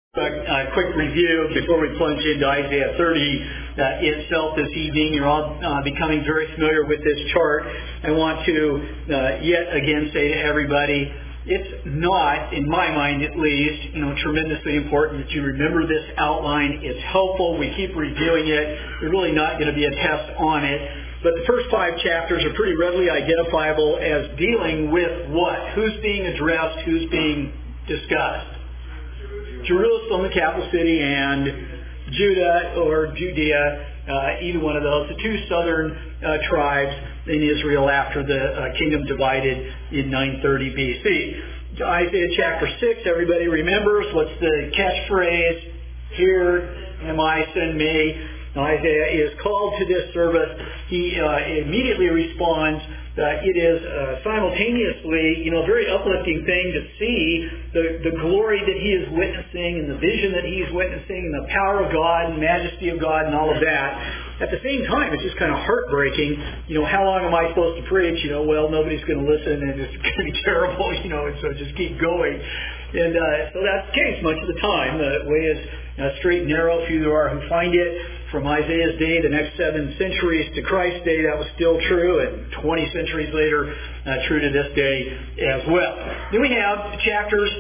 A quick review before we plunge into Isaiah 30 itself this evening. You're all becoming very familiar with this chart. I want to yet again say to everybody, it's not, in my mind at least, tremendously important that you remember this outline. It's helpful. We keep reviewing it. There's really not going to be a test on it. But the first 5 chapters are pretty readily identifiable as dealing with what? Who's being addressed? Who's being discussed? Jerusalem, the capital city, and Judah or Judea, either one of those, the two southern tribes in Israel after the kingdom divided in 930 BC. Isaiah chapter 6, everybody remembers, what's the catchphrase? Here am I, send me. Isaiah is called to this service. He immediately responds. It is simultaneously, a very uplifting thing to see the glory that he is witnessing and the vision that he's witnessing and the power of God and majesty of God and all of that. At the same time, it's just kind of heartbreaking. How long am I supposed to preach? Well, nobody's going to listen and it's going to be terrible, and so just keep going. And so that's the case much of the time. The way is straight and narrow. Few there are who find it. From Isaiah's day, the next 7 centuries to Christ's day, that was still true, and 20 centuries later, true to this day as well. Then we have chapters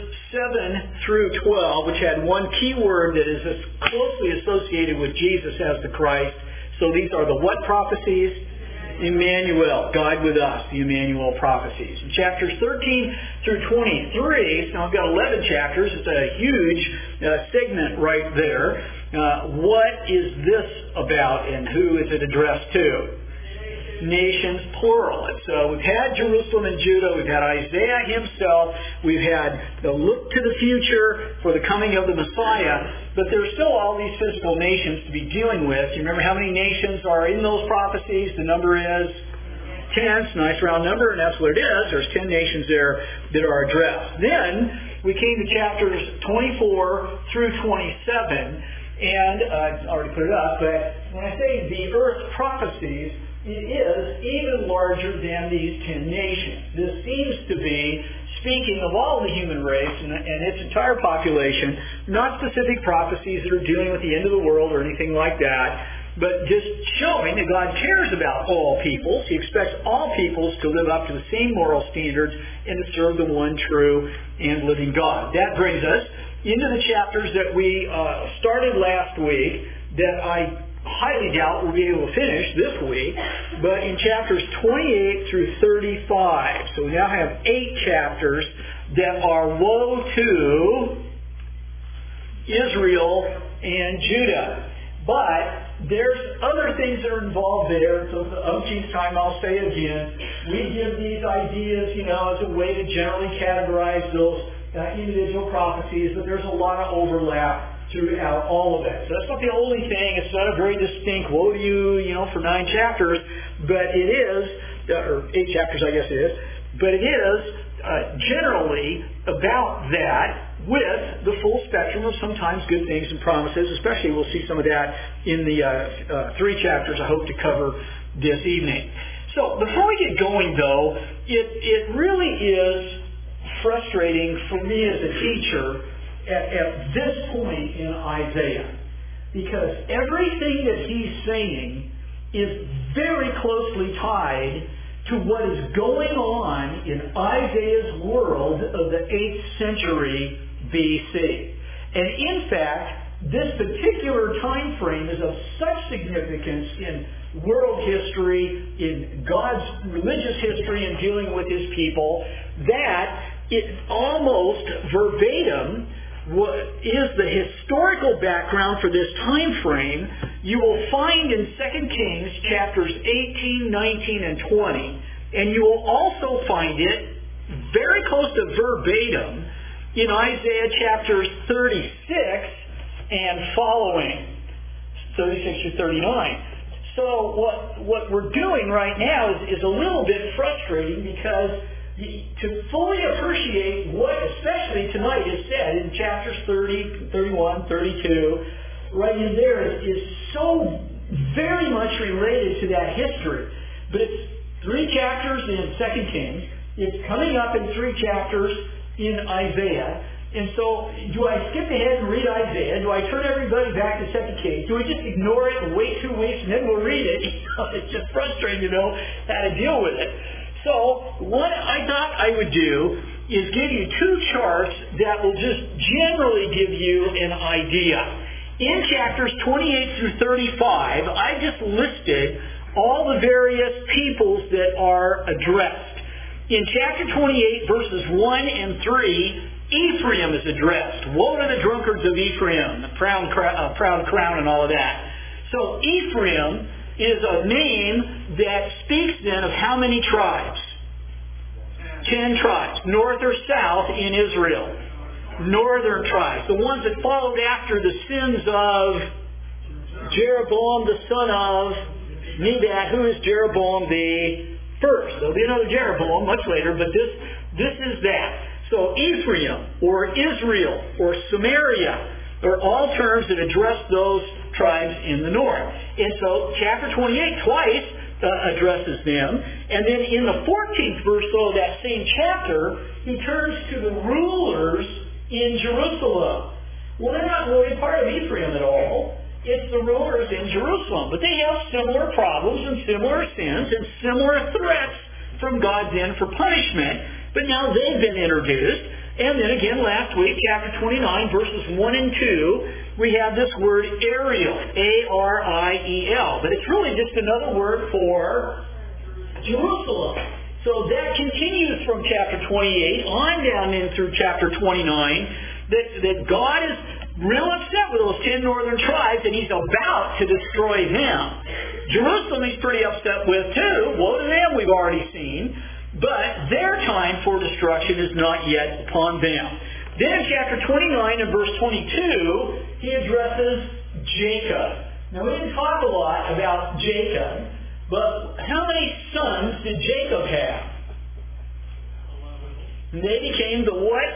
7 through 12, which had one key word that is as closely associated with Jesus as the Christ. So these are the what prophecies? Emmanuel, God with us, the Emmanuel prophecies. In chapters 13 through 23, now I've got 11 chapters, it's a huge segment right there. What is this about and who is it addressed to? Nations, plural. So we've had Jerusalem and Judah, we've had Isaiah himself, we've had the look to the future for the coming of the Messiah, but there's still all these physical nations to be dealing with. You remember how many nations are in those prophecies? The number is 10. It's a nice round number, and that's what it is. There's 10 nations there that are addressed. Then we came to chapters 24 through 27, and I already put it up, but when I say the earth prophecies, it is even larger than these 10 nations. This seems to be speaking of all the human race and its entire population, not specific prophecies that are dealing with the end of the world or anything like that, but just showing that God cares about all peoples. He expects all peoples to live up to the same moral standards and to serve the one true and living God. That brings us into the chapters that we started last week that I highly doubt we'll be able to finish this week, but in chapters 28 through 35. So we now have 8 chapters that are woe to Israel and Judah. But there's other things that are involved there. So for the umpteenth time, I'll say it again, we give these ideas, as a way to generally categorize those individual prophecies, but there's a lot of overlap throughout all of it. So that's not the only thing. It's not a very distinct woe to you, for 9 chapters, but it is, or 8 chapters I guess it is, but it is generally about that with the full spectrum of sometimes good things and promises, especially we'll see some of that in the 3 chapters I hope to cover this evening. So before we get going though, it really is frustrating for me as a teacher at this point in Isaiah, because everything that he's saying is very closely tied to what is going on in Isaiah's world of the 8th century BC. And in fact, this particular time frame is of such significance in world history, in God's religious history in dealing with his people, that it almost verbatim is the historical background for this time frame. You will find in 2 Kings chapters 18, 19, and 20, and you will also find it very close to verbatim in Isaiah chapters 36 and following, 36 to 39. So what we're doing right now is a little bit frustrating, because to fully appreciate what, especially tonight, is said in chapters 30, 31, 32, right in there is so very much related to that history. But it's 3 chapters in 2 Kings. It's coming up in 3 chapters in Isaiah. And so, do I skip ahead and read Isaiah? Do I turn everybody back to 2 Kings? Do we just ignore it and wait 2 weeks and then we'll read it? It's just frustrating, how to deal with it. So, what I thought I would do is give you 2 charts that will just generally give you an idea. In chapters 28 through 35, I just listed all the various peoples that are addressed. In chapter 28, verses 1 and 3, Ephraim is addressed. Woe to the drunkards of Ephraim, the proud crown and all of that. So Ephraim is a name that speaks then of how many tribes? 10 tribes, north or south in Israel. Northern tribes, the ones that followed after the sins of Jeroboam, the son of Nebat. Who is Jeroboam the first? There'll be another Jeroboam much later, but this is that. So Ephraim, or Israel, or Samaria, are all terms that address those tribes in the north. And so chapter 28 twice addresses them. And then in the 14th verse, though, that same chapter, he turns to the rulers in Jerusalem. Well, they're not really part of Ephraim at all. It's the rulers in Jerusalem. But they have similar problems and similar sins and similar threats from God's end for punishment. But now they've been introduced. And then again last week, chapter 29, verses 1 and 2, we have this word Ariel, A-R-I-E-L. But it's really just another word for Jerusalem. So that continues from chapter 28 on down in through chapter 29, that God is real upset with those 10 northern tribes, and he's about to destroy them. Jerusalem he's pretty upset with too. Woe to them, we've already seen. But their time for destruction is not yet upon them. Then in chapter 29 and verse 22, he addresses Jacob. Now we didn't talk a lot about Jacob, but how many sons did Jacob have? They became the what?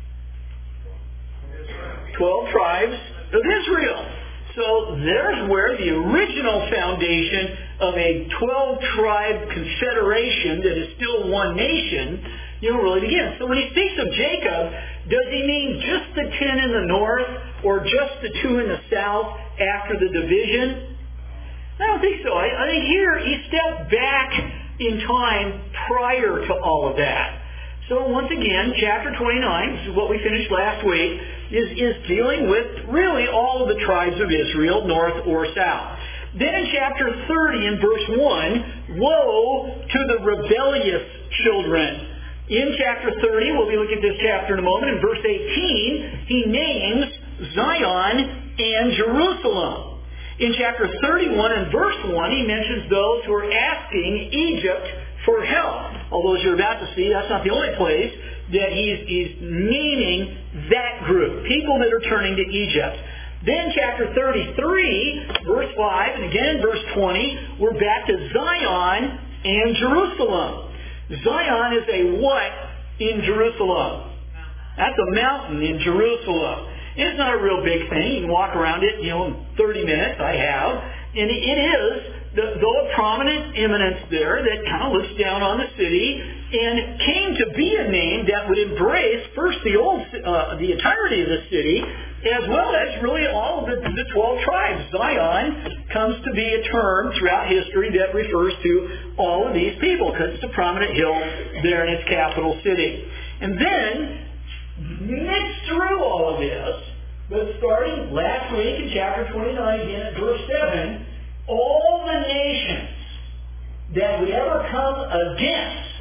12 tribes of Israel. So there's where the original foundation of a 12-tribe confederation that is still one nation, really begins. So when he speaks of Jacob, does he mean just the 10 in the north or just the 2 in the south after the division? I don't think so. I think here he stepped back in time prior to all of that. So once again, chapter 29, this is what we finished last week, is dealing with really all of the tribes of Israel, north or south. Then in chapter 30 in verse 1, woe to the rebellious children. In chapter 30, we'll be looking at this chapter in a moment, in verse 18, he names Zion and Jerusalem. In chapter 31 and verse 1, he mentions those who are asking Egypt for help. Although as you're about to see, that's not the only place that he's naming that group, people that are turning to Egypt. Then chapter 33, verse 5, and again verse 20, we're back to Zion and Jerusalem. Zion is a what in Jerusalem? That's a mountain in Jerusalem. It's not a real big thing. You can walk around it, in 30 minutes. I have. And it is, though a prominent eminence there that kind of looks down on the city and came to be a name that would embrace first the entirety of the city, as well as really all of the 12 tribes. Zion comes to be a term throughout history that refers to all of these people because it's a prominent hill there in its capital city. And then, mixed through all of this, but starting last week in chapter 29 again at verse 7, all the nations that would ever come against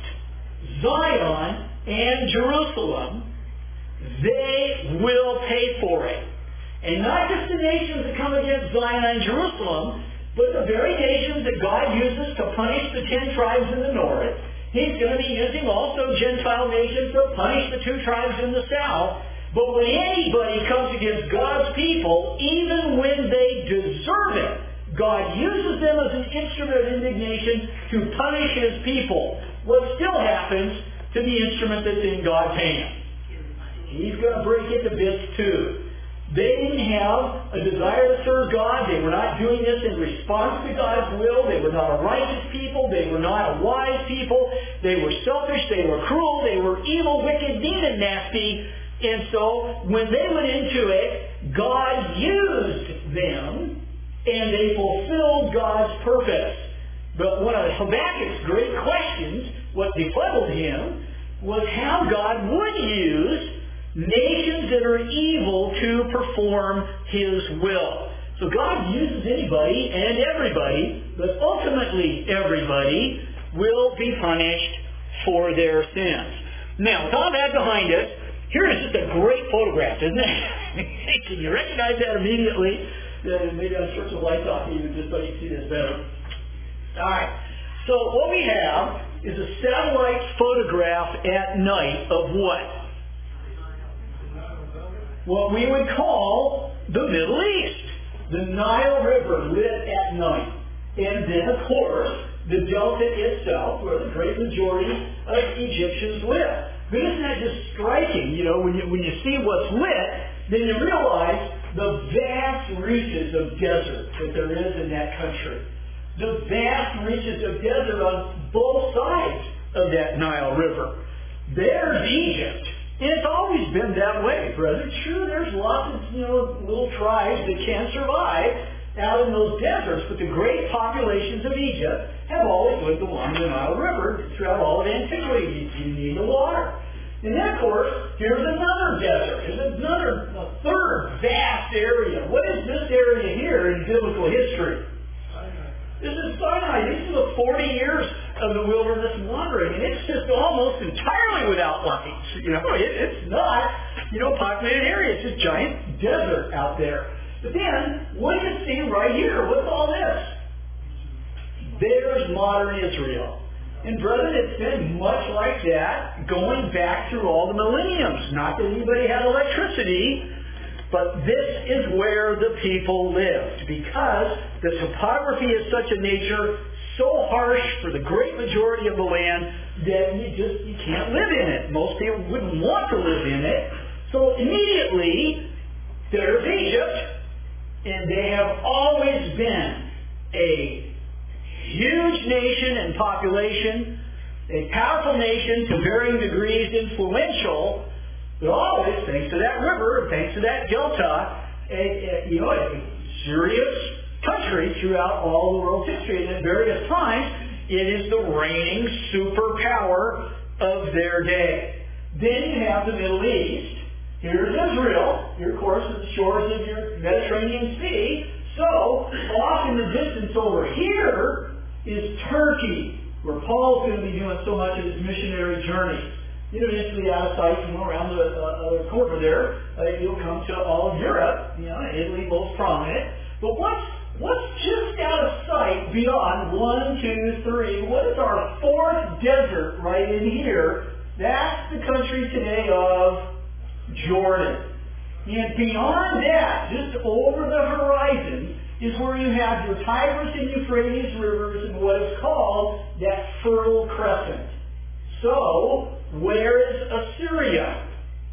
Zion and Jerusalem, they will pay for it. And not just the nations that come against Zion and Jerusalem, but the very nations that God uses to punish the 10 tribes in the north. He's going to be using also Gentile nations to punish the 2 tribes in the south. But when anybody comes against God's people, even when they deserve it, God uses them as an instrument of indignation to punish His people. What still happens to the instrument that's in God's hand? He's going to break it to bits too. They didn't have a desire to serve God. They were not doing this in response to God's will. They were not a righteous people. They were not a wise people. They were selfish. They were cruel. They were evil, wicked, mean, and nasty. And so when they went into it, God used them, and they fulfilled God's purpose. But one of Habakkuk's great questions, what befuddled him, was how God would use nations that are evil to perform His will. So God uses anybody and everybody, but ultimately everybody will be punished for their sins. Now, with all that behind us, here is just a great photograph, isn't it? Can you recognize that immediately? Maybe I'll switch the lights off even just so you can see this better. All right. So what we have is a satellite photograph at night of what? What we would call the Middle East. The Nile River lit at night. And then, of course, the Delta itself, where the great majority of Egyptians live. But isn't that just striking? You know, when you see what's lit, then you realize the vast reaches of desert that there is in that country. The vast reaches of desert on both sides of that Nile River. There's Egypt. And it's always been that way, brother. True, there's lots of, little tribes that can survive out in those deserts, but the great populations of Egypt have always lived along the Nile River throughout all of antiquity. You need the water. And then, of course, here's another desert. There's a third vast area. What is this area here in biblical history? This is Sinai. These are the 40 years of the wilderness wandering, and it's just almost entirely without lights. It's not, populated area. It's just giant desert out there. But then, what do you see right here? What's all this? There's modern Israel. And brethren, it's been much like that going back through all the millenniums. Not that anybody had electricity, but this is where the people lived, because the topography is such a nature, so harsh for the great majority of the land, that you can't live in it. Most people wouldn't want to live in it. So immediately, there's Egypt, and they have always been a huge nation in population, a powerful nation to varying degrees influential, but always, thanks to that river, thanks to that delta, a serious country throughout all the world's history. And at various times, it is the reigning superpower of their day. Then you have the Middle East. Here's Israel. Here, of course, is the shores of your Mediterranean Sea. So, off in the distance over here is Turkey, where Paul's going to be doing so much of his missionary journey. Eventually out of sight, around the other corner there, you'll come to all of Europe, Italy most prominent. But what's just out of sight beyond 1, 2, 3? What is our fourth desert right in here? That's the country today of Jordan. And beyond that, just over the horizon, is where you have your Tigris and Euphrates rivers and what is called that Fertile Crescent. So, where is Assyria?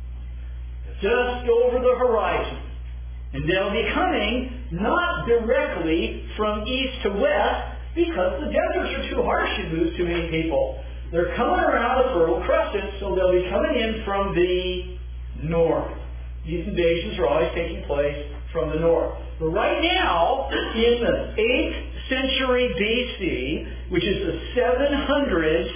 Just over the horizon. And they'll be coming not directly from east to west, because the deserts are too harsh to move too many people. They're coming around the Fertile Crescent, so they'll be coming in from the north. These invasions are always taking place from the north. But right now, in the 8th century BC, which is the 700s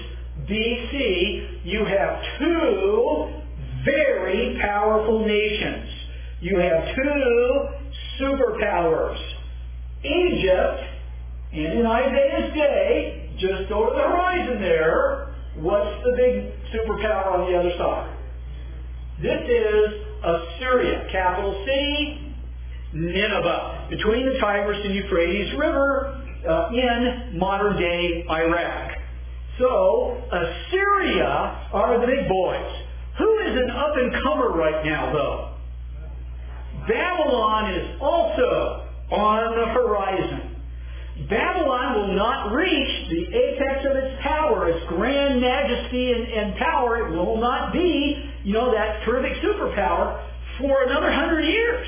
BC, you have two very powerful nations. You have two superpowers. Egypt, and in Isaiah's day, just over the horizon there, what's the big superpower on the other side? This is Assyria, capital city, Nineveh, between the Tigris and Euphrates River in modern-day Iraq. So, Assyria are the big boys. Who is an up-and-comer right now, though? Babylon is also on the horizon. Babylon will not reach the apex of its power, its grand majesty and power. It will not be, that terrific superpower for another 100 years.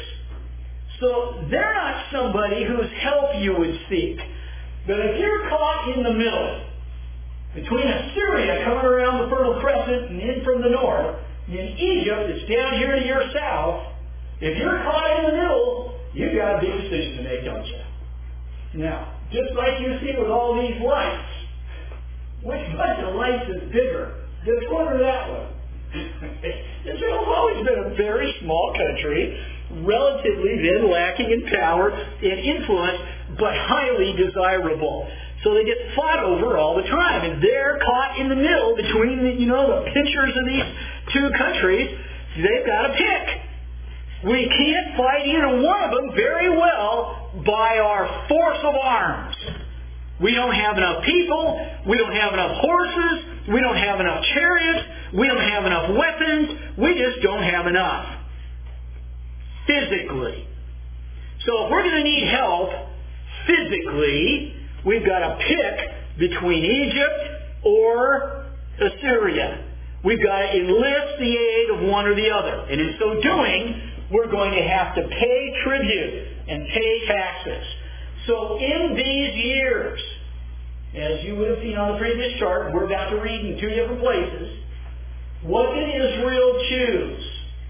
So they're not somebody whose help you would seek. But if you're caught in the middle, between Assyria coming around the Fertile Crescent and in from the north, in Egypt, it's down here to your south. If you're caught in the middle, you've got a big decision to make, don't you? Now, just like you see with all these lights, which bunch of lights is bigger? This one or that one? Israel's always been a very small country, relatively then lacking in power and influence, but highly desirable. So they get fought over all the time, and they're caught in the middle between the pitchers of these two countries. They've got to pick. We can't fight either one of them very well by our force of arms. We don't have enough people. We don't have enough horses. We don't have enough chariots. We don't have enough weapons. We just don't have enough. Physically. So if we're going to need help physically, we've got to pick between Egypt or Assyria. We've got to enlist the aid of one or the other. And in so doing, we're going to have to pay tribute and pay taxes. So in these years, as you would have seen on the previous chart, we're about to read in two different places, what did Israel choose?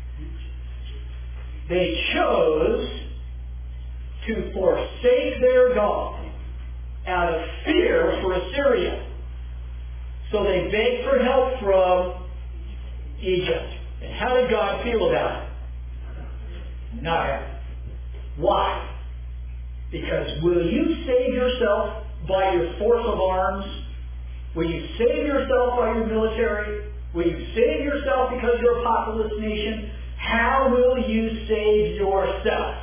They chose to forsake their God out of fear for Assyria. So they begged for help from Egypt. And how did God feel about it? Not happy. Why? Because will you save yourself by your force of arms? Will you save yourself by your military? Will you save yourself because you're a populous nation? How will you save yourself?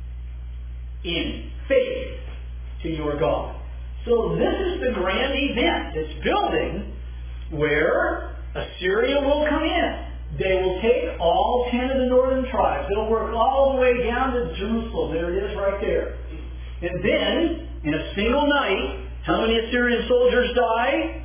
In faith to your God. So this is the grand event that's building where Assyria will come in. They will take all 10 of the northern tribes. They'll work all the way down to Jerusalem. There it is right there. And then, in a single night, how many Assyrian soldiers die?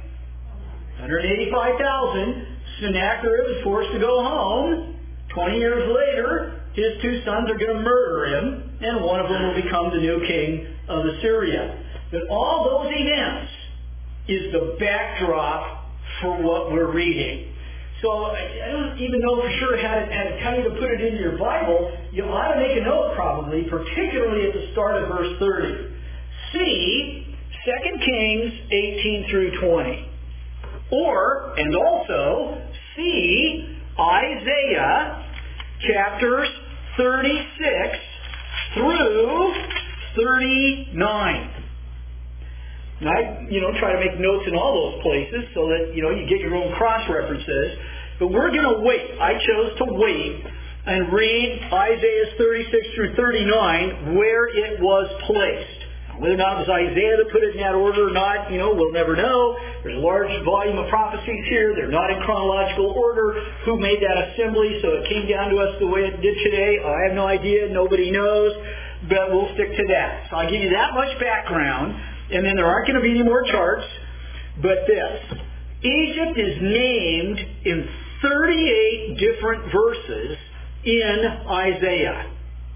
185,000. Sennacherib is forced to go home. 20 years later, his two sons are going to murder him, and one of them will become the new king of Assyria. But all those events is the backdrop for what we're reading. So I don't even know for sure how to tell you to put it in your Bible. You ought to make a note probably, particularly at the start of verse 30. See 2 Kings 18 through 20. And also, see Isaiah chapters 36 through 39. And I try to make notes in all those places so that, you get your own cross-references. But we're going to wait. I chose to wait and read Isaiah 36 through 39 where it was placed. Whether or not it was Isaiah that put it in that order or not, we'll never know. There's a large volume of prophecies here. They're not in chronological order. Who made that assembly so it came down to us the way it did today? I have no idea. Nobody knows. But we'll stick to that. So I'll give you that much background. And then there aren't going to be any more charts. But this. Egypt is named in 38 different verses in Isaiah.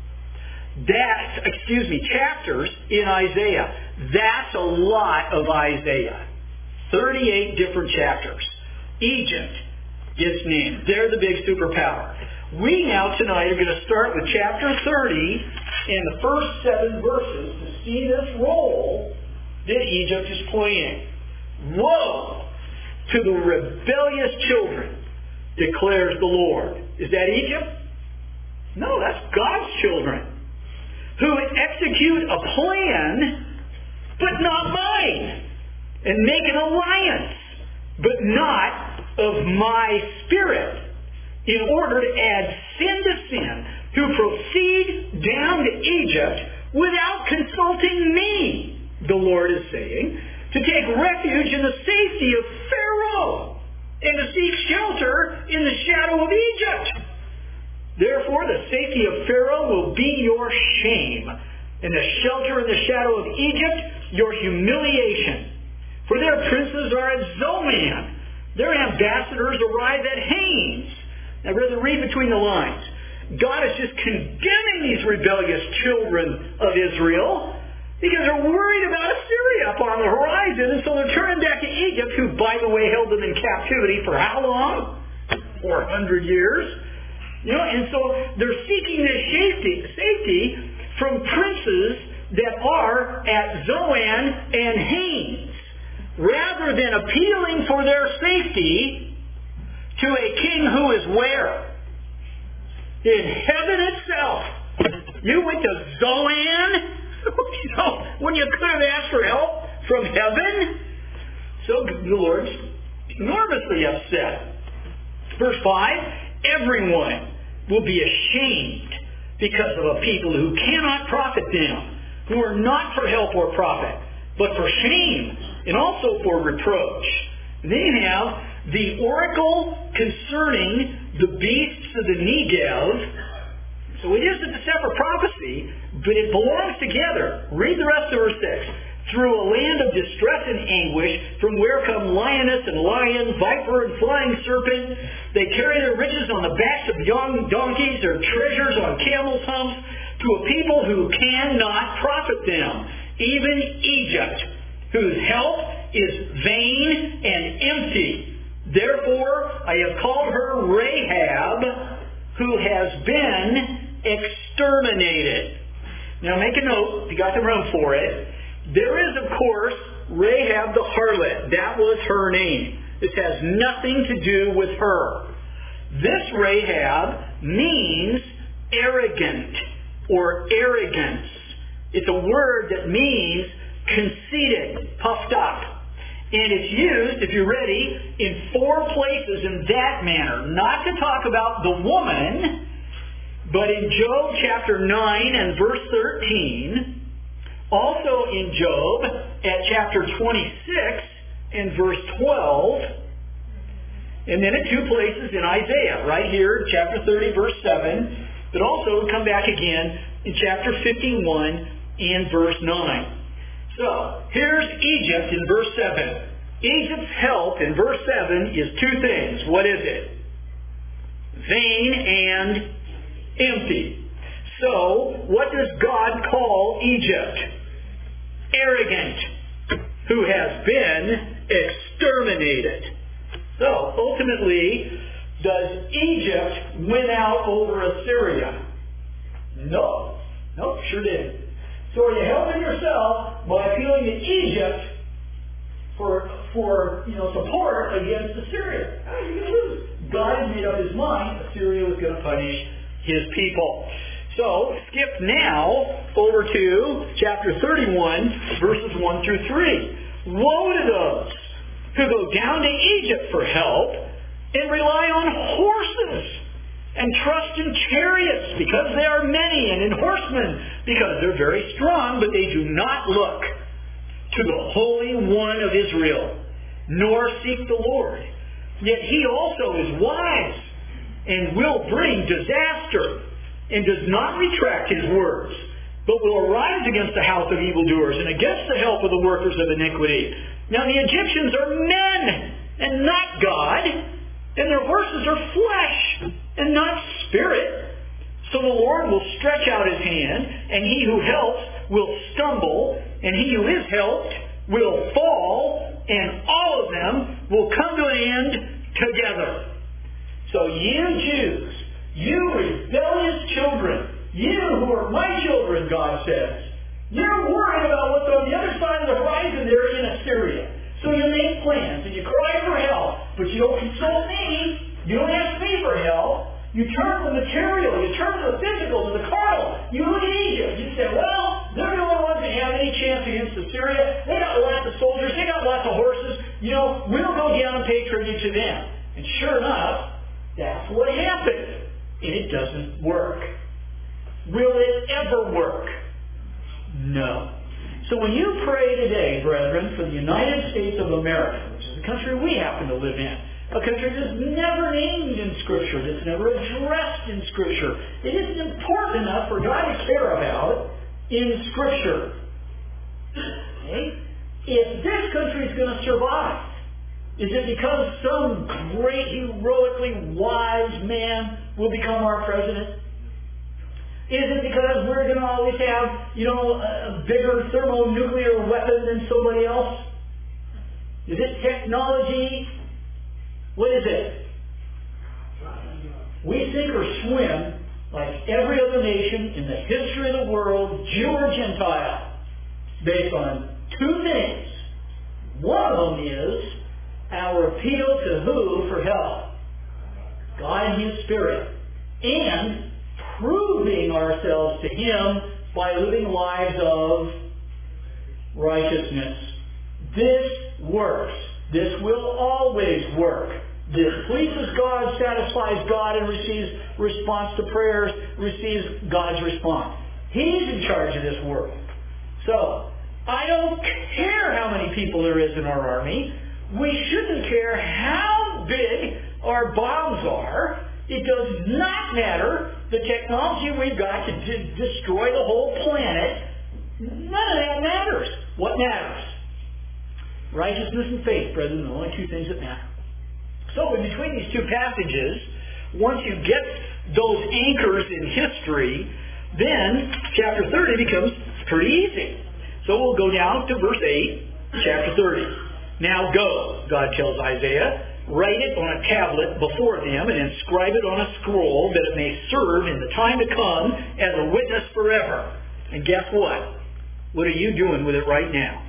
Chapters in Isaiah. That's a lot of Isaiah. 38 different chapters. Egypt gets named. They're the big superpower. We now tonight are going to start with chapter 30 and the first 7 verses to see this role that Egypt is playing. Woe to the rebellious children, declares the Lord. Is that Egypt? No, that's God's children, who execute a plan, but not mine, and make an alliance, but not of my Spirit, in order to add sin to sin, who proceed down to Egypt without consulting me, the Lord is saying, to take refuge in the safety of Pharaoh, and to seek shelter in the shadow of Egypt. Therefore, the safety of Pharaoh will be your shame, and the shelter in the shadow of Egypt, your humiliation. For their princes are at Zoan. Their ambassadors arrive at Hanes. Now, rather read between the lines. God is just condemning these rebellious children of Israel because they're worried about Assyria up on the horizon, and so they're turning back to Egypt, who, by the way, held them in captivity for how long? 400 years. And so they're seeking this safety from princes that are at Zoan and Hanes, rather than appealing for their safety to a king who is where? In heaven itself. You went to Zoan? When you could have asked for help from heaven? So the Lord's enormously upset. Verse 5, everyone will be ashamed because of a people who cannot profit them, who are not for help or profit, but for shame and also for reproach. And then you have the oracle concerning the beasts of the Negev. So it isn't a separate prophecy, but it belongs together. Read the rest of verse 6. Through a land of distress and anguish, from where come lioness and lion, viper and flying serpent. They carry their riches on the backs of young donkeys, their treasures on camels' humps, to a people who cannot profit them, even Egypt, whose help is vain and empty. Therefore, I have called her Rahab, who has been exterminated. Now make a note, if you got the room for it. There is, of course, Rahab the harlot. That was her name. This has nothing to do with her. This Rahab means arrogant or arrogance. It's a word that means conceited, puffed up. And it's used, if you're ready, in 4 places in that manner. Not to talk about the woman, but in Job chapter 9 and verse 13, also in Job at chapter 26 and verse 12, and then at 2 places in Isaiah, right here, chapter 30, verse 7, but also come back again in chapter 51 and verse 9. So, here's Egypt in verse 7. Egypt's help in verse 7 is 2 things. What is it? Vain and empty. So, what does God call Egypt? Arrogant, who has been exterminated. So, ultimately, does Egypt win out over Assyria? No. Nope, sure didn't. So are you helping yourself by appealing to Egypt for support against Assyria? How are you going to lose? God had made up his mind Assyria was going to punish his people. So, skip now over to chapter 31, verses 1 through 3. Woe to those who go down to Egypt for help and rely on horses and trust in chariots because they are many, and in horsemen because they're very strong, but they do not look to the Holy One of Israel, nor seek the Lord. Yet he also is wise and will bring disaster, and does not retract his words, but will arise against the house of evildoers and against the help of the workers of iniquity. Now the Egyptians are men and not God, and their horses are flesh and not spirit. So the Lord will stretch out his hand, and he who helps will stumble, and he who is helped will fall, and all of them will come to an end together. So you Jews, you rebellious children, you who are my children, God says, you're worried about what's on the other side of the horizon there in Assyria. So you make plans and you cry for help, but you don't consult me. You don't ask me for help. You turn to the material. You turn to the physical, to the carnal. You look at Egypt. You say, well, they're the only ones that have any chance against Assyria. They got lots of soldiers. They got lots of horses. We'll go down and pay tribute to them. And sure enough, that's what happened. And it doesn't work. Will it ever work? No. So when you pray today, brethren, for the United States of America, which is the country we happen to live in, a country that's never named in Scripture, that's never addressed in Scripture, it isn't important enough for God to care about in Scripture. Okay? If this country is going to survive, is it because some great, heroically wise man will become our president? Is it because we're going to always have, a bigger thermonuclear weapon than somebody else? Is it technology? What is it? We sink or swim like every other nation in the history of the world, Jew or Gentile, based on two things. One of them is our appeal to who for help? God and His Spirit. And proving ourselves to Him by living lives of righteousness. This works. This will always work. This pleases God, satisfies God, and receives response to prayers, receives God's response. He's in charge of this world. So, I don't care how many people there is in our army. We shouldn't care how big our bombs are. It does not matter the technology we've got to destroy the whole planet. None of that matters. What matters? Righteousness and faith, brethren, the only two things that matter. So in between these two passages, once you get those anchors in history, then chapter 30 becomes pretty easy. So we'll go down to verse 8, chapter 30. Now go, God tells Isaiah, write it on a tablet before them and inscribe it on a scroll that it may serve in the time to come as a witness forever. And guess what? What are you doing with it right now?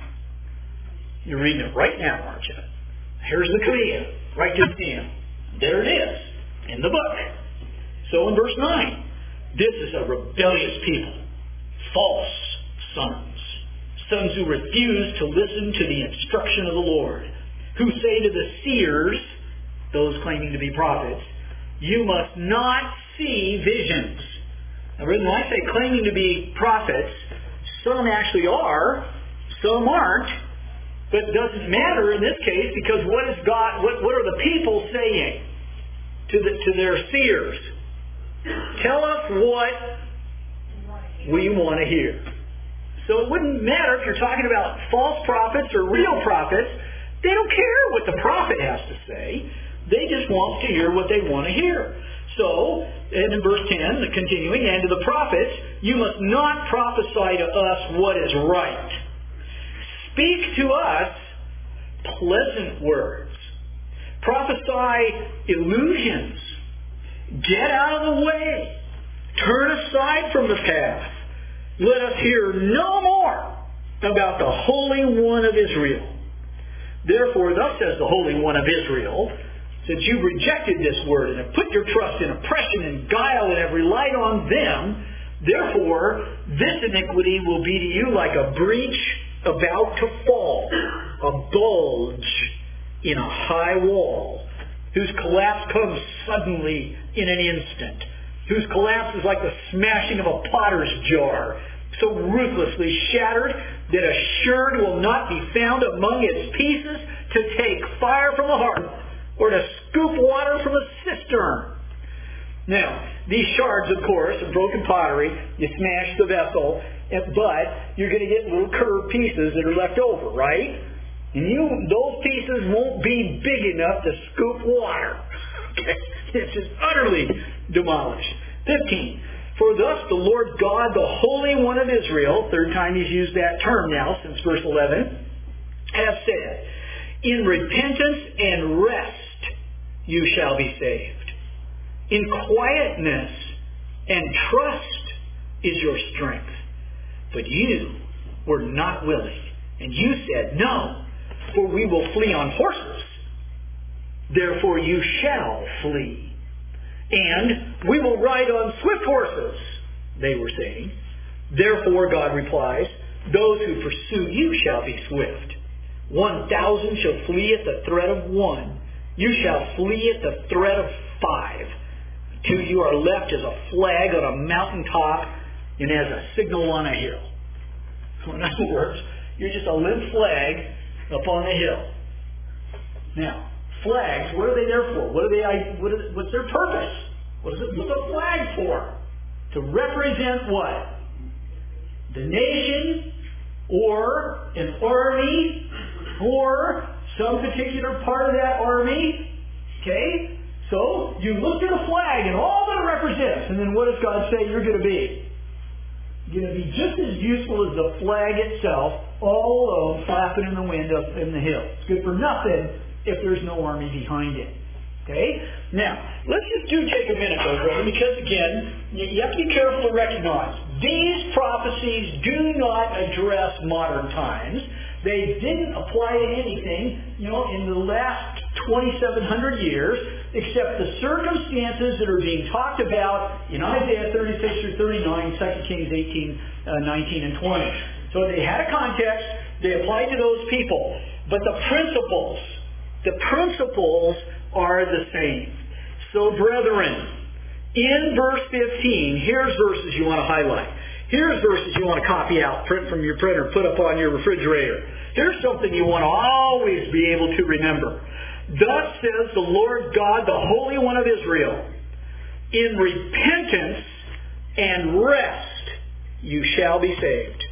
You're reading it right now, aren't you? Here's the command. Write to them. There it is, in the book. So in verse 9, this is a rebellious people, false sons, sons who refuse to listen to the instruction of the Lord, who say to the seers, those claiming to be prophets, you must not see visions. Now, when I say claiming to be prophets, some actually are, some aren't. But it doesn't matter in this case because what is God? What are the people saying to their seers? Tell us what we want to hear. So it wouldn't matter if you're talking about false prophets or real prophets. They don't care what the prophet has to say. They just want to hear what they want to hear. So, and in verse 10, continuing, and to the prophets, you must not prophesy to us what is right. Speak to us pleasant words. Prophesy illusions. Get out of the way. Turn aside from the path. Let us hear no more about the Holy One of Israel. Therefore, thus says the Holy One of Israel, since you've rejected this word and have put your trust in oppression and guile and have relied on them, therefore, this iniquity will be to you like a breach about to fall, a bulge in a high wall, whose collapse comes suddenly in an instant, whose collapse is like the smashing of a potter's jar, so ruthlessly shattered that a sherd will not be found among its pieces to take fire from a hearth or to scoop water from a cistern. Now, these shards, of course, of broken pottery, you smash the vessel, but you're going to get little curved pieces that are left over, right? And those pieces won't be big enough to scoop water. It's just utterly demolished. 15. For thus the Lord God, the Holy One of Israel, third time he's used that term now since verse 11, has said, in repentance and rest you shall be saved. In quietness and trust is your strength. But you were not willing, and you said, no, for we will flee on horses. Therefore you shall flee. And we will ride on swift horses, they were saying. Therefore, God replies, those who pursue you shall be swift. 1,000 shall flee at the threat of one. You shall flee at the threat of 5. 2 you are left as a flag on a mountaintop and as a signal on a hill. So in other words, you're just a limp flag up on the hill. Now, flags, what are they there for? What's their purpose? What's a flag for? To represent what? The nation or an army or some particular part of that army. Okay? So, you look at a flag and all that it represents, and then what does God say you're going to be? You're going to be just as useful as the flag itself, all alone, flapping in the wind up in the hill. It's good for nothing if there's no army behind it. Okay? Now, let's just take a minute though, brother, because again, you have to be careful to recognize these prophecies do not address modern times. They didn't apply to anything, in the last 2,700 years, except the circumstances that are being talked about in Isaiah 36 through 39, 2 Kings 18, 19, and 20. So they had a context, they applied to those people, but the principles are the same. So brethren, in verse 15, here's verses you want to highlight. Here's verses you want to copy out, print from your printer, put up on your refrigerator. Here's something you want to always be able to remember. Thus says the Lord God, the Holy One of Israel, in repentance and rest you shall be saved.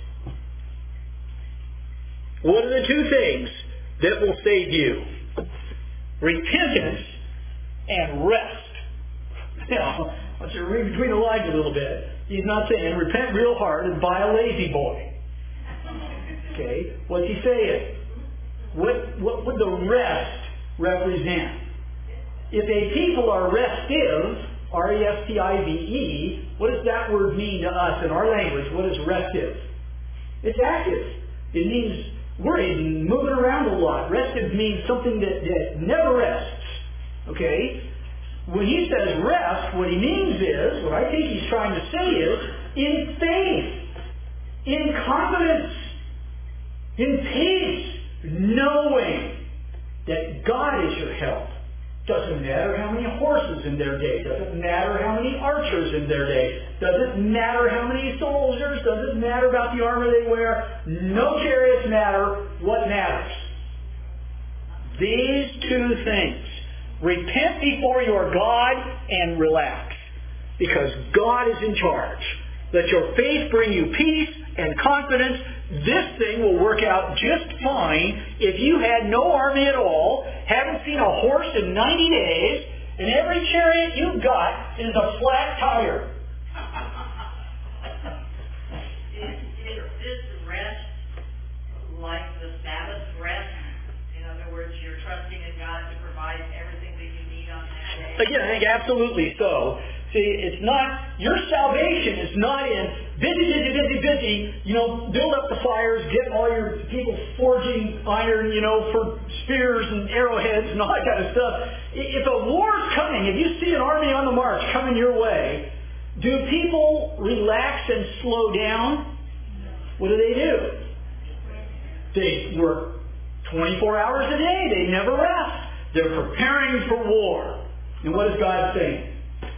What are the two things that will save you? Repentance and rest. Now, let's read between the lines a little bit. He's not saying repent real hard and buy a lazy boy. Okay? What's he saying? What would the rest represent? If a people are restive, R-E-S-T-I-V-E, what does that word mean to us in our language? What is restive? It's active. It means worried, moving around a lot. Restive means something that never rests. Okay? When he says rest, what he means is, what I think he's trying to say is, in faith, in confidence, in peace, knowing that God is your help. Doesn't matter how many horses in their day. Doesn't matter how many archers in their day. Doesn't matter how many soldiers. Doesn't matter about the armor they wear. No chariots matter. What matters? These two things. Repent before your God and relax. Because God is in charge. Let your faith bring you peace and confidence. This thing will work out just fine if you had no army at all, haven't seen a horse in 90 days, and every chariot you've got is a flat tire. Is this rest like the Sabbath rest? In other words, you're trusting in God to provide everything that you need on that day? Again, I think absolutely so. See, it's not, your salvation is not in busy, build up the fires, get all your people forging iron, for spears and arrowheads and all that kind of stuff. If a war's coming, if you see an army on the march coming your way, do people relax and slow down? What do? They work 24 hours a day. They never rest. They're preparing for war. And what is God saying?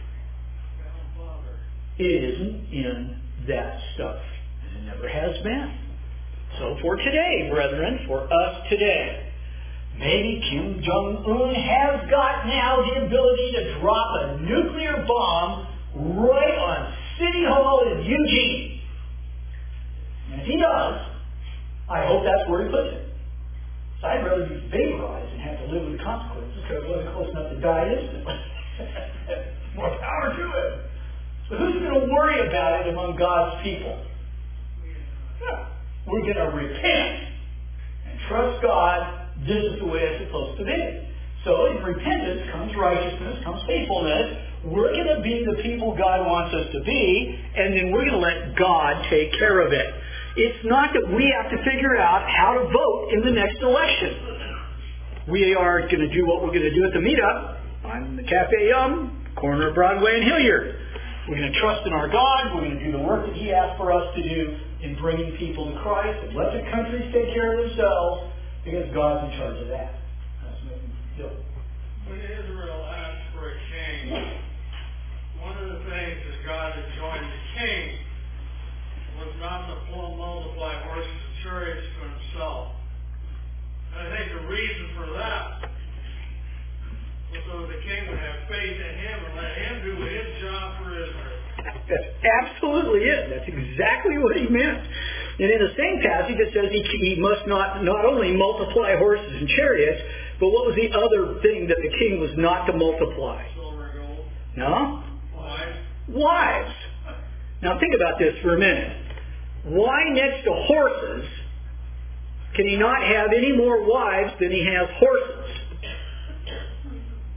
It isn't in that stuff. And it never has been. So for today, brethren, for us today, maybe Kim Jong-un has got now the ability to drop a nuclear bomb right on City Hall in Eugene. And if he does, I hope that's where he puts it. So I'd rather be vaporized and have to live with the consequences because I wasn't close enough to die instantly. More power to it. So who's going to worry about it among God's people? Yeah. We're going to repent and trust God. This is the way it's supposed to be. So in repentance comes righteousness, comes faithfulness. We're going to be the people God wants us to be, and then we're going to let God take care of it. It's not that we have to figure out how to vote in the next election. We are going to do what we're going to do at the meetup on the Cafe Yum, corner of Broadway and Hilliard. We're going to trust in our God. We're going to do the work that He asked for us to do in bringing people to Christ. And let the countries take care of themselves because God's in charge of that. That's what we do. When Israel asked for a king, one of the things that God enjoined the king was not to multiply horses and chariots to himself. And I think the reason for that was so the king would have faith in him and let him do his job for Israel. That's absolutely it. That's exactly what he meant. And in the same passage it says he must not only multiply horses and chariots, but what was the other thing that the king was not to multiply? Silver and gold. No? Wives. Wives. Now think about this for a minute. Why next to horses can he not have any more wives than he has horses?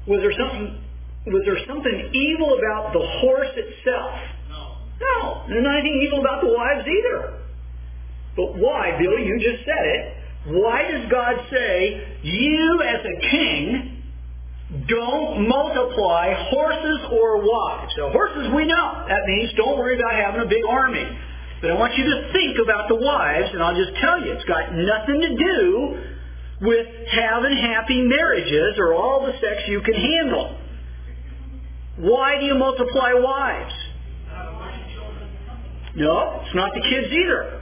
Was there something evil about the horse itself? No. There's not anything evil about the wives either. But why, Bill? You just said it. Why does God say, you as a king don't multiply horses or wives? So horses we know. That means don't worry about having a big army. But I want you to think about the wives, and I'll just tell you, it's got nothing to do with having happy marriages or all the sex you can handle. Why do you multiply wives? No, it's not the kids either.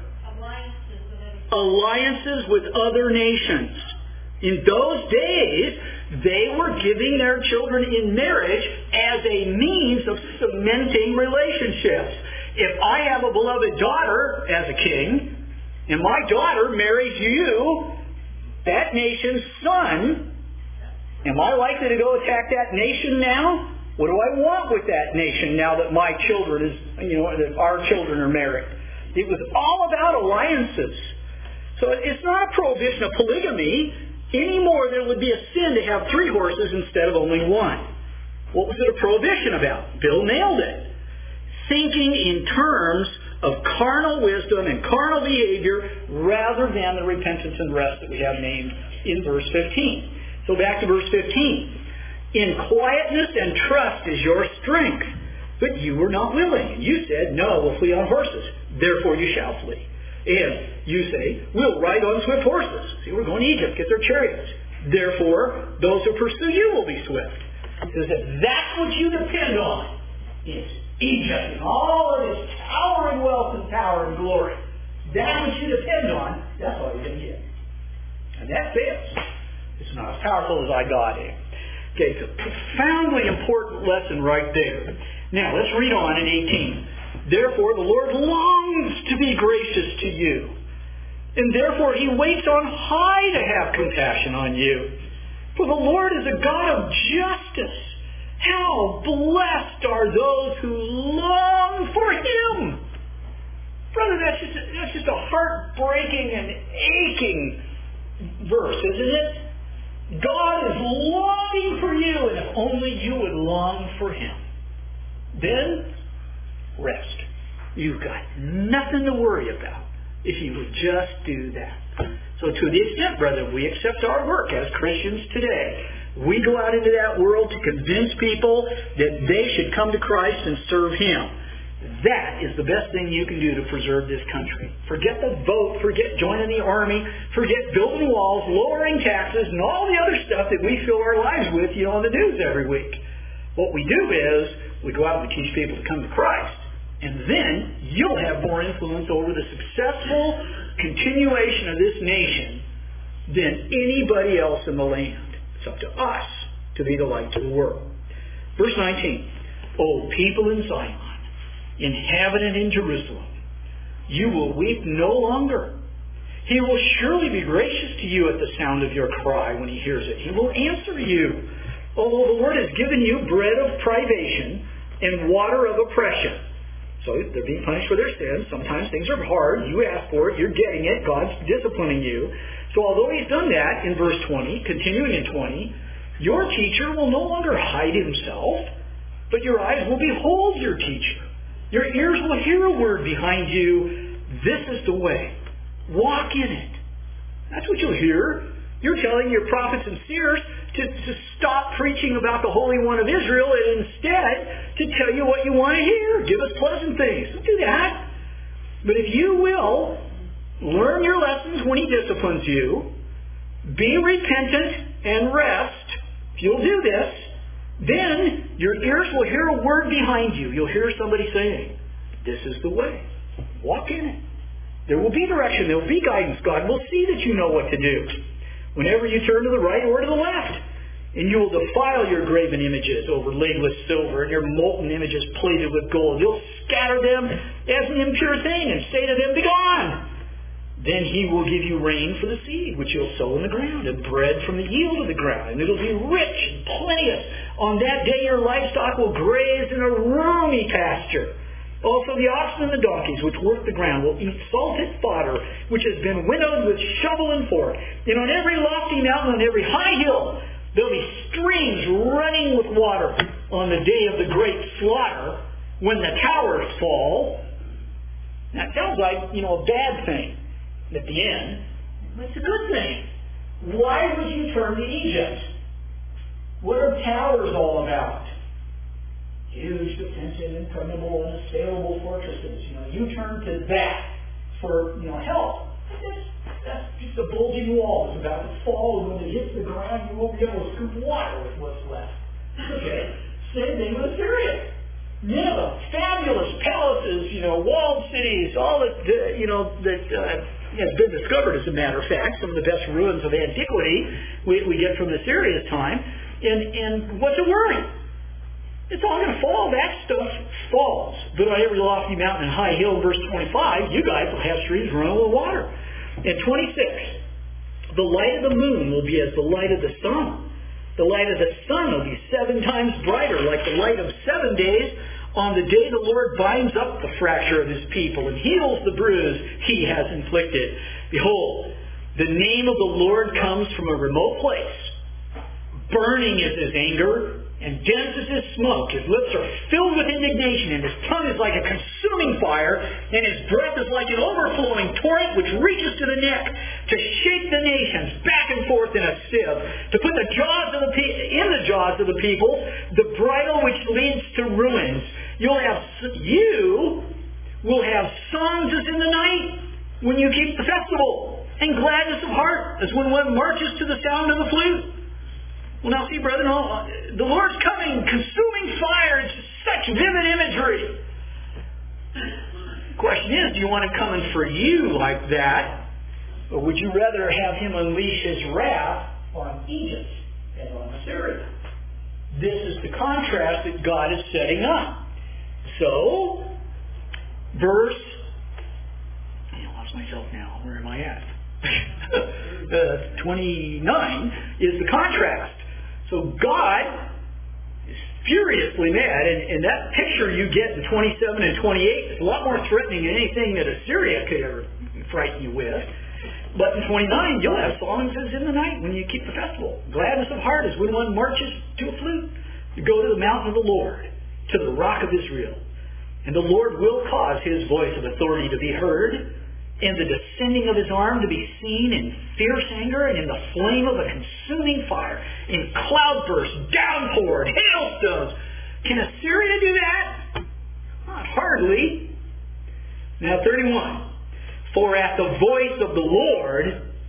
Alliances with other nations. In those days, they were giving their children in marriage as a means of cementing relationships. If I have a beloved daughter as a king, and my daughter marries you, that nation's son, am I likely to go attack that nation now? What do I want with that nation now that my children that our children are married? It was all about alliances. So it's not a prohibition of polygamy any more than it would be a sin to have 3 horses instead of only 1. What was it a prohibition about? Bill nailed it. Thinking in terms of carnal wisdom and carnal behavior rather than the repentance and rest that we have named in verse 15. So back to verse 15. In quietness and trust is your strength, but you were not willing. You said, no, we'll flee on horses. Therefore you shall flee. And you say, we'll ride on swift horses. See, we're going to Egypt, get their chariots. Therefore, those who pursue you will be swift. He says, that's what you depend on. It's Egypt and all of its towering wealth and power and glory. That's what you depend on. That's all you're going to get. And that fails. It's not as powerful as I got it. Okay, it's a profoundly important lesson right there. Now, let's read on in 18. Therefore, the Lord longs to be gracious to you, and therefore He waits on high to have compassion on you. For the Lord is a God of justice. How blessed are those who long for Him. Brother, that's just a heartbreaking and aching verse, isn't it? God is longing for you, and if only you would long for Him. Then, rest. You've got nothing to worry about if you would just do that. So to the extent, brother, we accept our work as Christians today. We go out into that world to convince people that they should come to Christ and serve Him. That is the best thing you can do to preserve this country. Forget the vote, forget joining the army, forget building walls, lowering taxes, and all the other stuff that we fill our lives with, on the news every week. What we do is we go out and we teach people to come to Christ. And then you'll have more influence over the successful continuation of this nation than anybody else in the land. It's up to us to be the light to the world. Verse 19. O people in Zion, inhabitant in Jerusalem, you will weep no longer. He will surely be gracious to you at the sound of your cry when He hears it. He will answer you. Although the Lord has given you bread of privation and water of oppression. So they're being punished for their sins. Sometimes things are hard. You ask for it. You're getting it. God's disciplining you. So although He's done that in verse 20, continuing in 20, your teacher will no longer hide himself, but your eyes will behold your teacher. Your ears will hear a word behind you. This is the way. Walk in it. That's what you'll hear. You're telling your prophets and seers to stop preaching about the Holy One of Israel and instead to tell you what you want to hear. Give us pleasant things. Don't do that. But if you will learn your lessons when He disciplines you, be repentant and rest, if you'll do this, then your ears will hear a word behind you. You'll hear somebody saying, this is the way. Walk in it. There will be direction. There will be guidance. God will see that you know what to do. Whenever you turn to the right or to the left, and you will defile your graven images overlaid with silver and your molten images plated with gold. You'll scatter them as an impure thing and say to them, begone! Then He will give you rain for the seed, which you'll sow in the ground, and bread from the yield of the ground. And it'll be rich and plenteous. On that day your livestock will graze in a roomy pasture. Also the oxen and the donkeys which work the ground will eat salted fodder, which has been winnowed with shovel and fork. And on every lofty mountain, on every high hill, There'll be streams running with water on the day of the great slaughter when the towers fall. That sounds like, a bad thing at the end. But it's a good thing. Why would you turn to Egypt? What are towers all about? Huge, defensive, impregnable, unassailable fortresses. You turn to that for, help. That's just a bulging wall. It's about to fall, and when it hits the ground, you won't be able to scoop water with what's left. Okay. Same thing with Assyria. Nineveh, fabulous palaces, walled cities, all that, has been discovered, as a matter of fact. Some of the best ruins of antiquity we get from Assyria's time. And what's a worry? It's all going to fall. That stuff falls. But on every lofty mountain and high hill, verse 25, you guys will have streams running with water. And 26, the light of the moon will be as the light of the sun. The light of the sun will be 7 times brighter, like the light of 7 days on the day the Lord binds up the fracture of his people and heals the bruise he has inflicted. Behold, the name of the Lord comes from a remote place. Burning is his anger, and dense is his smoke. His lips are filled with indignation, and his tongue is like a consuming fire, and his breath is like an overflowing torrent which reaches to the neck, to shake the nations back and forth in a sieve, to put the jaws of in the jaws of the people, the bridle which leads to ruins. You will have songs as in the night when you keep the festival, and gladness of heart as when one marches to the sound of the flute. Well, now see, brethren, the Lord's coming, consuming fire. It's such vivid imagery. The question is, do you want him coming for you like that? Or would you rather have him unleash his wrath on Egypt and on Assyria? This is the contrast that God is setting up. So, verse... I lost myself now. Where am I at? 29 is the contrast. So God is furiously mad, and that picture you get in 27 and 28 is a lot more threatening than anything that Assyria could ever frighten you with. But in 29, you'll have songs as in the night when you keep the festival. Gladness of heart is when one marches to a flute. You go to the mountain of the Lord, to the rock of Israel. And the Lord will cause his voice of authority to be heard, and the descending of his arm to be seen in fierce anger and in the flame of a consuming fire, in cloudbursts, downpour, hailstones. Can Assyria do that? Not hardly. Now 31. For at the voice of the Lord,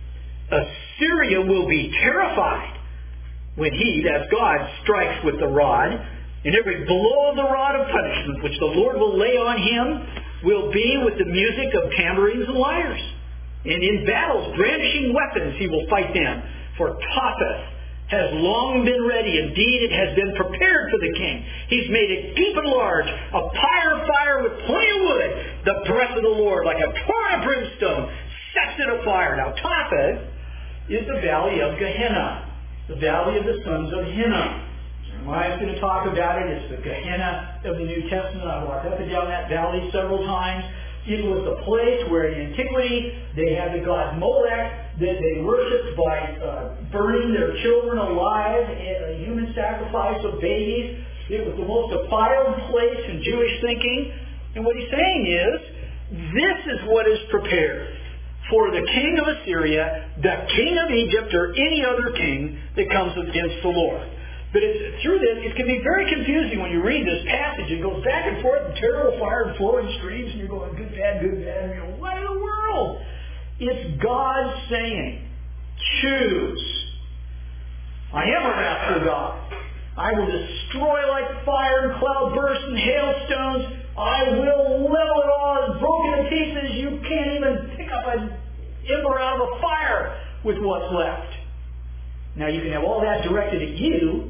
Assyria will be terrified when he, that's God, strikes with the rod, and every blow of the rod of punishment which the Lord will lay on him will be with the music of tambourines and lyres. And in battles, brandishing weapons, he will fight them. For Topheth has long been ready. Indeed, it has been prepared for the king. He's made it deep and large, a pyre of fire with plenty of wood. The breath of the Lord, like a torrent of brimstone, sets it afire. Now, Topheth is the valley of Gehenna, the valley of the sons of Hinnom. Jeremiah's going to talk about it. It's the Gehenna of the New Testament. I've walked up and down that valley several times. It was the place where in antiquity they had the god Molech that they worshipped by burning their children alive in a human sacrifice of babies. It was the most defiled place in Jewish thinking. And what he's saying is, this is what is prepared for the king of Assyria, the king of Egypt, or any other king that comes against the Lord. But through this, it can be very confusing when you read this passage. It goes back and forth, and terrible fire and flowing streams, and you're going, good, bad, good, bad. And you're going, what in the world? It's God saying, choose. I am a wrathful God. I will destroy like fire and cloud bursts and hailstones. I will level it all. It's broken to pieces. You can't even pick up an ember out of a fire with what's left. Now, you can have all that directed at you,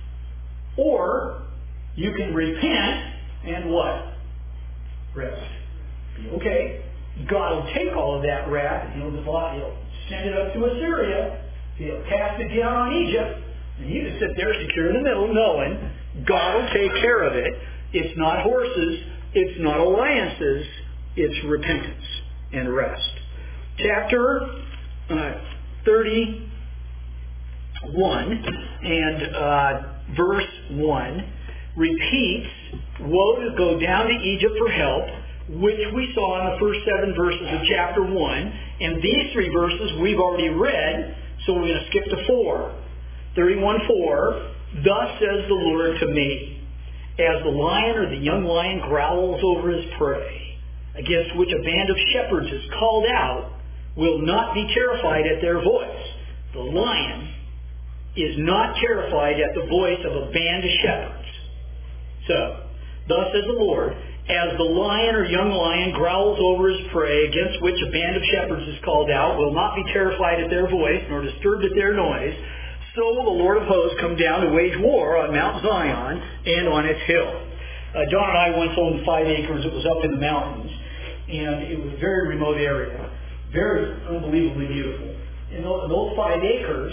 or you can repent and what? Rest. Okay? God will take all of that wrath and he'll send it up to Assyria. He'll cast it down on Egypt. And you can sit there secure in the middle knowing God will take care of it. It's not horses. It's not alliances. It's repentance and rest. Chapter 32. 1 and verse 1 repeats, woe to go down to Egypt for help, which we saw in the first 7 verses of chapter 1. And these 3 verses we've already read, so we're going to skip to 4. 31:4, thus says the Lord to me, as the lion or the young lion growls over his prey, against which a band of shepherds is called out, will not be terrified at their voice. The lion is not terrified at the voice of a band of shepherds. So, thus says the Lord, as the lion or young lion growls over his prey, against which a band of shepherds is called out, will not be terrified at their voice, nor disturbed at their noise, so will the Lord of hosts come down to wage war on Mount Zion and on its hill. John and I once owned 5 acres. It was up in the mountains, and it was a very remote area, very unbelievably beautiful. In those 5 acres,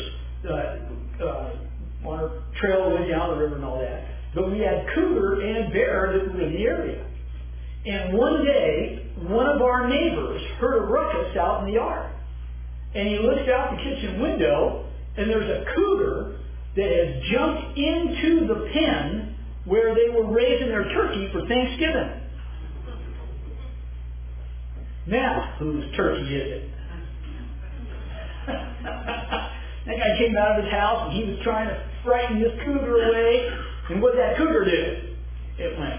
on a trail went down the river and all that, but we had cougar and bear that were in the area. And one day, one of our neighbors heard a ruckus out in the yard. And he looks out the kitchen window, and there's a cougar that has jumped into the pen where they were raising their turkey for Thanksgiving. Now, whose turkey is it? That guy came out of his house, and he was trying to frighten this cougar away. And what did that cougar do? It went.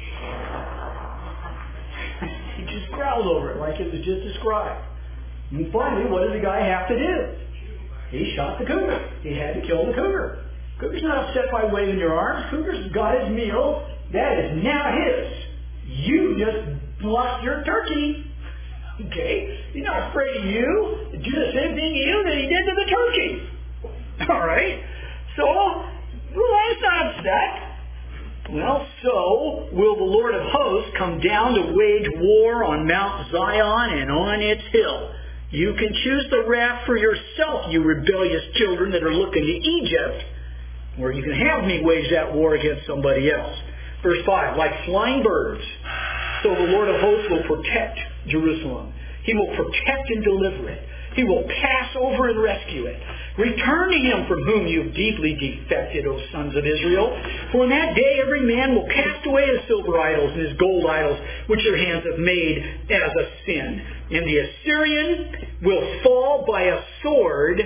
He just growled over it like it was just described. And finally, what did the guy have to do? He shot the cougar. He had to kill the cougar. Cougar's not upset by waving your arms. Cougar's got his meal. That is now his. You just lost your turkey. Okay? He's not afraid of you. He'll do the same thing to you that he did to the turkey. All right? So, well, he's not upset. Well, so will the Lord of hosts come down to wage war on Mount Zion and on its hill. You can choose the wrath for yourself, you rebellious children that are looking to Egypt, or you can have me wage that war against somebody else. Verse 5, like flying birds, so the Lord of hosts will protect Jerusalem. He will protect and deliver it. He will pass over and rescue it. Return to him from whom you have deeply defected, O sons of Israel. For in that day every man will cast away his silver idols and his gold idols, which your hands have made as a sin. And the Assyrian will fall by a sword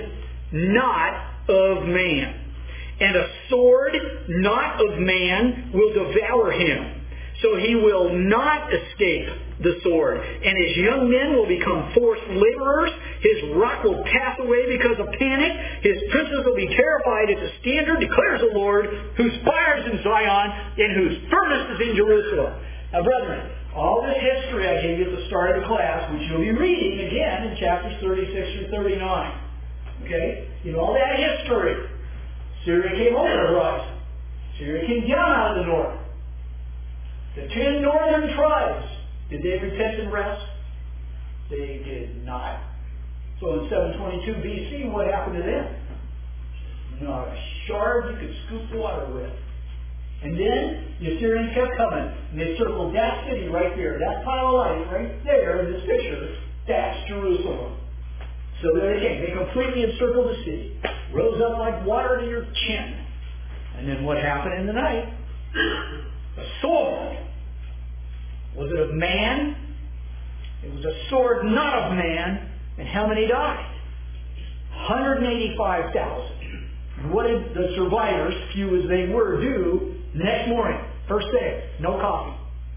not of man. And a sword not of man will devour him. So he will not escape the sword. And his young men will become forced laborers. His rock will pass away because of panic. His princes will be terrified at the standard, declares the Lord, whose fire is in Zion and whose furnace is in Jerusalem. Now, brethren, all this history I gave you at the start of the class, which you'll be reading again in chapters 36 through 39. Okay? You know all that history. Syria came over the horizon. Syria came down out of the north. The 10 northern tribes, did they repent and rest? They did not. So in 722 BC, what happened to them? Not a shard you could scoop water with. And then the Assyrians kept coming, and they circled that city right there. That pile of ice right there in this picture, that's Jerusalem. So there they came. They completely encircled the city. Rose up like water to your chin. And then what happened in the night? A sword. Was it of man? It was a sword not of man. And how many died? 185,000. And what did the survivors, few as they were, do next morning? First thing, no coffee.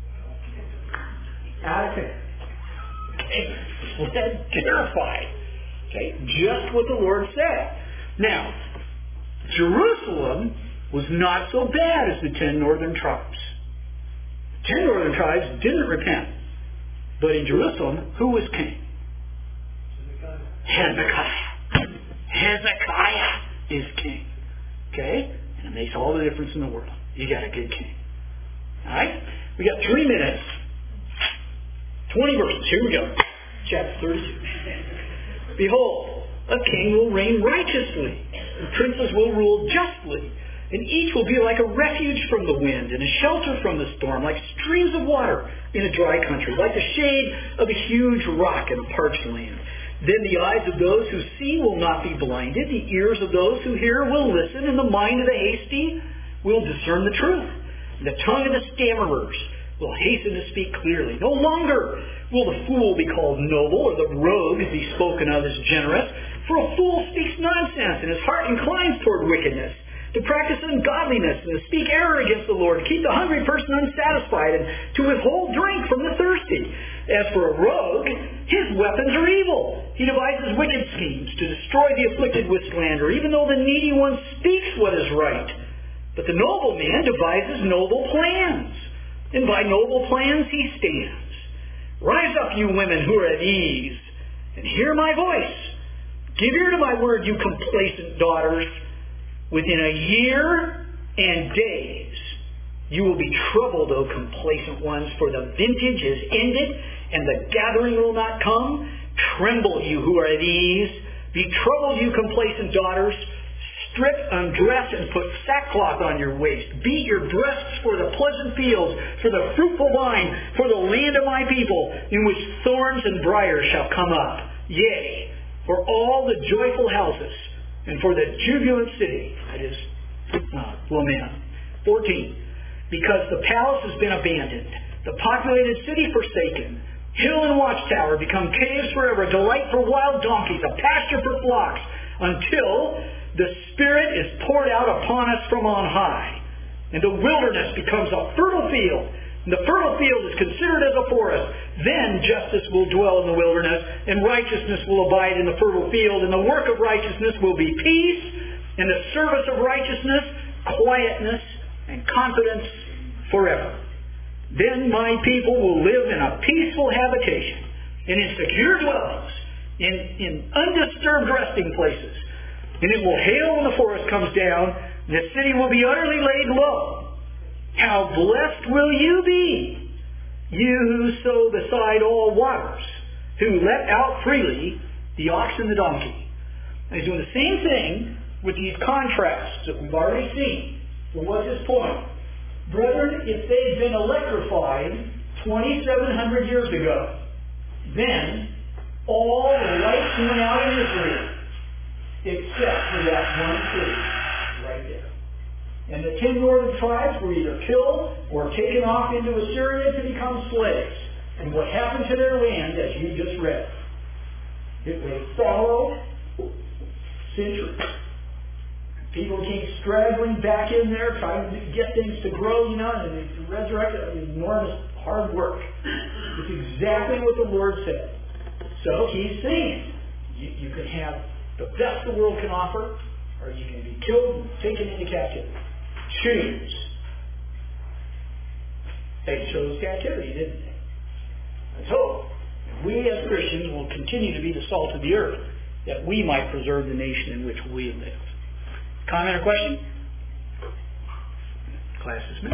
Out of thing. Okay. Fled terrified. Okay. Just what the Lord said. Now, Jerusalem was not so bad as the 10 northern tribes. 10 northern tribes didn't repent. But in Jerusalem, who was king? Hezekiah. Hezekiah is king. Okay? And it makes all the difference in the world. You got a good king. Alright? We got 3 minutes. 20 verses. Here we go. Chapter 32. Behold, a king will reign righteously, and princes will rule justly. And each will be like a refuge from the wind and a shelter from the storm, like streams of water in a dry country, like the shade of a huge rock in a parched land. Then the eyes of those who see will not be blinded, the ears of those who hear will listen, and the mind of the hasty will discern the truth. And the tongue of the stammerers will hasten to speak clearly. No longer will the fool be called noble, or the rogue be spoken of as generous. For a fool speaks nonsense, and his heart inclines toward wickedness, to practice ungodliness, and to speak error against the Lord, to keep the hungry person unsatisfied, and to withhold drink from the thirsty. As for a rogue, his weapons are evil. He devises wicked schemes to destroy the afflicted with slander, even though the needy one speaks what is right. But the noble man devises noble plans, and by noble plans he stands. Rise up, you women who are at ease, and hear my voice. Give ear to my word, you complacent daughters. Within a year and days you will be troubled, O complacent ones, for the vintage is ended, and the gathering will not come. Tremble, you who are at ease. Be troubled, you complacent daughters. Strip, undress, and put sackcloth on your waist. Beat your breasts for the pleasant fields, for the fruitful vine, for the land of my people, in which thorns and briars shall come up. Yea, for all the joyful houses, and for the jubilant city, that is, lament. 14. Because the palace has been abandoned, the populated city forsaken, hill and watchtower become caves forever, a delight for wild donkeys, a pasture for flocks, until the Spirit is poured out upon us from on high, and the wilderness becomes a fertile field, and the fertile field is considered as a forest. Then justice will dwell in the wilderness, and righteousness will abide in the fertile field, and the work of righteousness will be peace, and the service of righteousness, quietness, and confidence forever. Then my people will live in a peaceful habitation, and in secure dwellings, in undisturbed resting places. And it will hail when the forest comes down, and the city will be utterly laid low. How blessed will you be, you who sow beside all waters, who let out freely the ox and the donkey. And he's doing the same thing with these contrasts that we've already seen. Well, what's his point? Brethren, if they'd been electrified 2,700 years ago, then all the lights went out in Israel, except for that one city right there. And the 10 northern tribes were either killed or taken off into Assyria to become slaves. And what happened to their land, as you just read, it was fallow centuries. People came straggling back in there, trying to get things to grow, and they resurrected. Enormous hard work. It's exactly what the Lord said. So he's saying, you can have the best the world can offer, or you can be killed and taken into captivity. Choose. They chose captivity, didn't they? Let's hope we as Christians will continue to be the salt of the earth, that we might preserve the nation in which we live. Comment or question? Class is dismissed.